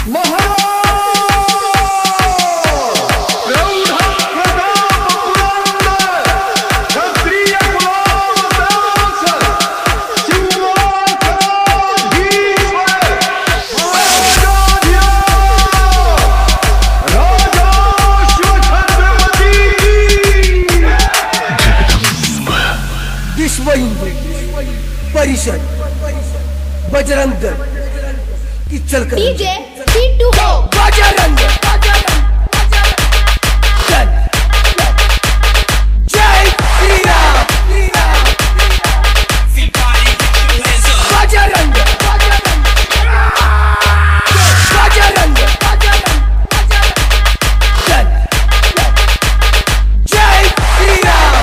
विश्व हिंदू परिषद बजरंग दल की चलकर डीजे टीटू हो बजरंग दल जय श्री राम बजरंग बजरंग दल जय श्री राम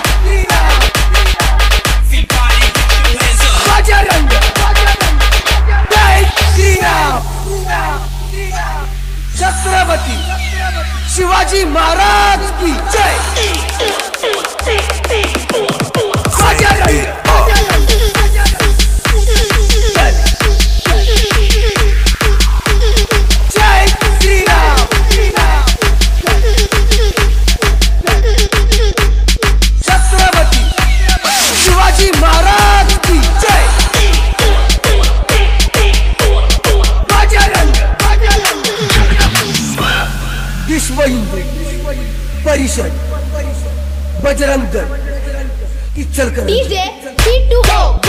बजरंग जय श्री राम छत्रपति शिवाजी महाराज की जय बजरंग दल जय श्री राम छत्रपति शिवाजी महाराज की जय बजरंग विश्व हिंदू परिषद बजरंग दल की चलकर डीजे टीटू हो